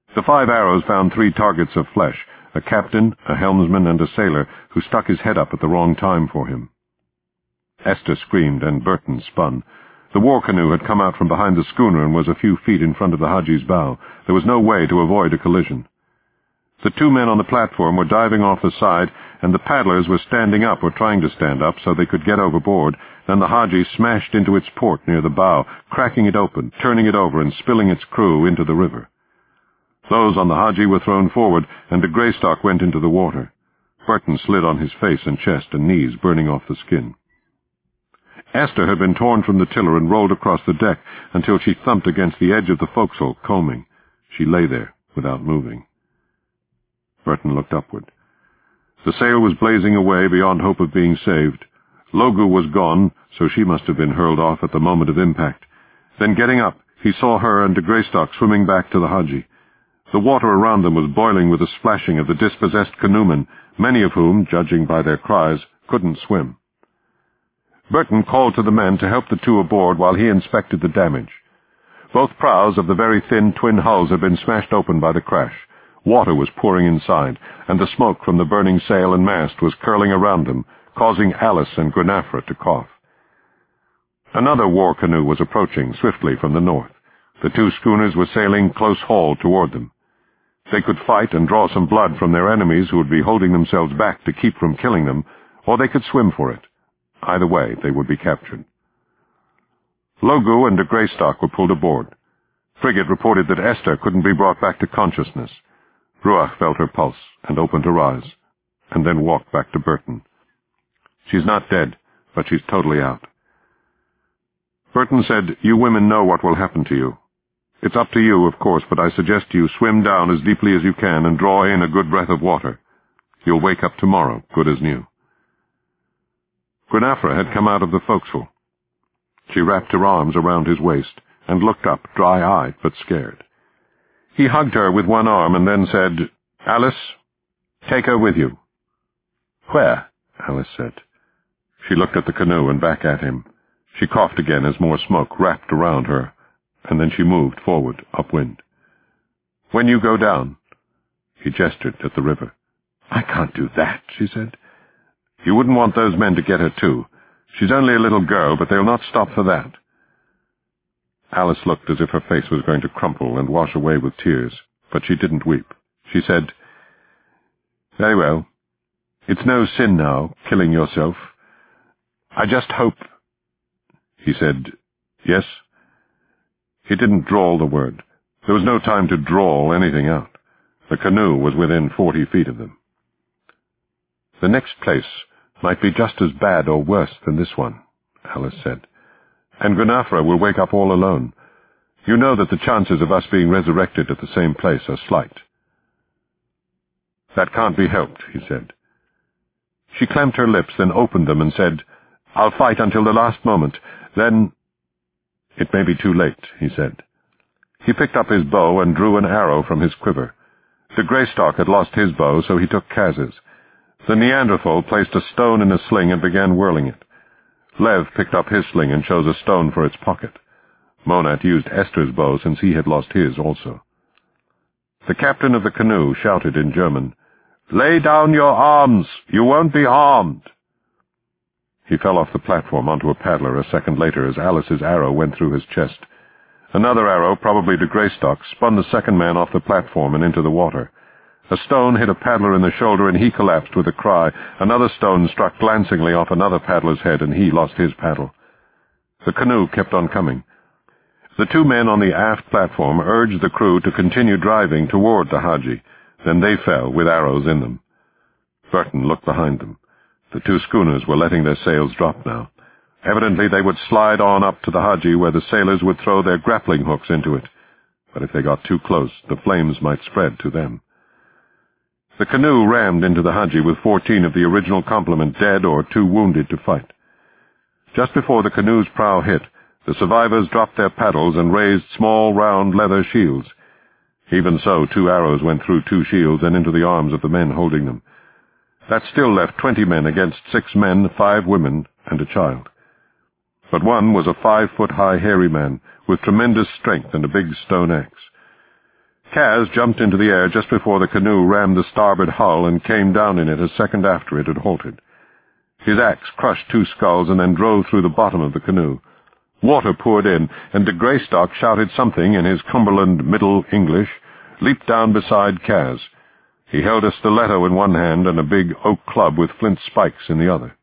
The 5 arrows found 3 targets of flesh, a captain, a helmsman, and a sailor, who stuck his head up at the wrong time for him. Esther screamed, and Burton spun. The war canoe had come out from behind the schooner and was a few feet in front of the Hadji's bow. There was no way to avoid a collision. The 2 men on the platform were diving off the side, and the paddlers were standing up or trying to stand up so they could get overboard. Then the Hadji smashed into its port near the bow, cracking it open, turning it over, and spilling its crew into the river. Those on the Hadji were thrown forward, and de Greystock went into the water. Burton slid on his face and chest and knees, burning off the skin. Esther had been torn from the tiller and rolled across the deck until she thumped against the edge of the forecastle, combing. She lay there, without moving. Burton looked upward. The sail was blazing away beyond hope of being saved. Logu was gone, so she must have been hurled off at the moment of impact. Then, getting up, he saw her and de Greystock swimming back to the Hadji. The water around them was boiling with the splashing of the dispossessed canoemen, many of whom, judging by their cries, couldn't swim. Burton called to the men to help the 2 aboard while he inspected the damage. Both prows of the very thin twin hulls had been smashed open by the crash. Water was pouring inside, and the smoke from the burning sail and mast was curling around them, causing Alice and Granafra to cough. Another war canoe was approaching swiftly from the north. The 2 schooners were sailing close haul toward them. They could fight and draw some blood from their enemies who would be holding themselves back to keep from killing them, or they could swim for it. Either way, they would be captured. Logu and de Greystock were pulled aboard. Frigate reported that Esther couldn't be brought back to consciousness. Ruach felt her pulse and opened her eyes, and then walked back to Burton. "She's not dead, but she's totally out." Burton said, "You women know what will happen to you. It's up to you, of course, but I suggest you swim down as deeply as you can and draw in a good breath of water. You'll wake up tomorrow, good as new." Granafra had come out of the forecastle. She wrapped her arms around his waist and looked up, dry-eyed but scared. He hugged her with one arm and then said, "Alice, take her with you." "Where?" Alice said. She looked at the canoe and back at him. She coughed again as more smoke wrapped around her, and then she moved forward, upwind. "When you go down." He gestured at the river. "I can't do that," she said. "You wouldn't want those men to get her, too. She's only a little girl, but they'll not stop for that." Alice looked as if her face was going to crumple and wash away with tears, but she didn't weep. She said, "Very well. It's no sin now, killing yourself. I just hope—" He said, "Yes?" He didn't drawl the word. There was no time to drawl anything out. The canoe was within 40 feet of them. "The next place might be just as bad or worse than this one," Alice said. "And Granafra will wake up all alone. You know that the chances of us being resurrected at the same place are slight." "That can't be helped," he said. She clamped her lips, then opened them and said, "I'll fight until the last moment. Then—" "It may be too late," he said. He picked up his bow and drew an arrow from his quiver. De Greystock had lost his bow, so he took Kaz's. The Neanderthal placed a stone in a sling and began whirling it. Lev picked up his sling and chose a stone for its pocket. Monat used Esther's bow since he had lost his also. The captain of the canoe shouted in German, "Lay down your arms! You won't be harmed!" He fell off the platform onto a paddler a second later as Alice's arrow went through his chest. Another arrow, probably de Greystock, spun the second man off the platform and into the water. A stone hit a paddler in the shoulder and he collapsed with a cry. Another stone struck glancingly off another paddler's head and he lost his paddle. The canoe kept on coming. The 2 men on the aft platform urged the crew to continue driving toward the Hadji. Then they fell with arrows in them. Burton looked behind them. The 2 schooners were letting their sails drop now. Evidently they would slide on up to the Hadji where the sailors would throw their grappling hooks into it. But if they got too close, the flames might spread to them. The canoe rammed into the Hadji with 14 of the original complement dead or too wounded to fight. Just before the canoe's prow hit, the survivors dropped their paddles and raised small, round leather shields. Even so, 2 arrows went through 2 shields and into the arms of the men holding them. That still left 20 men against 6 men, 5 women, and a child. But one was a 5-foot-high hairy man with tremendous strength and a big stone axe. Kaz jumped into the air just before the canoe rammed the starboard hull and came down in it a second after it had halted. His axe crushed 2 skulls and then drove through the bottom of the canoe. Water poured in, and de Greystock shouted something in his Cumberland Middle English, leaped down beside Kaz. He held a stiletto in one hand and a big oak club with flint spikes in the other.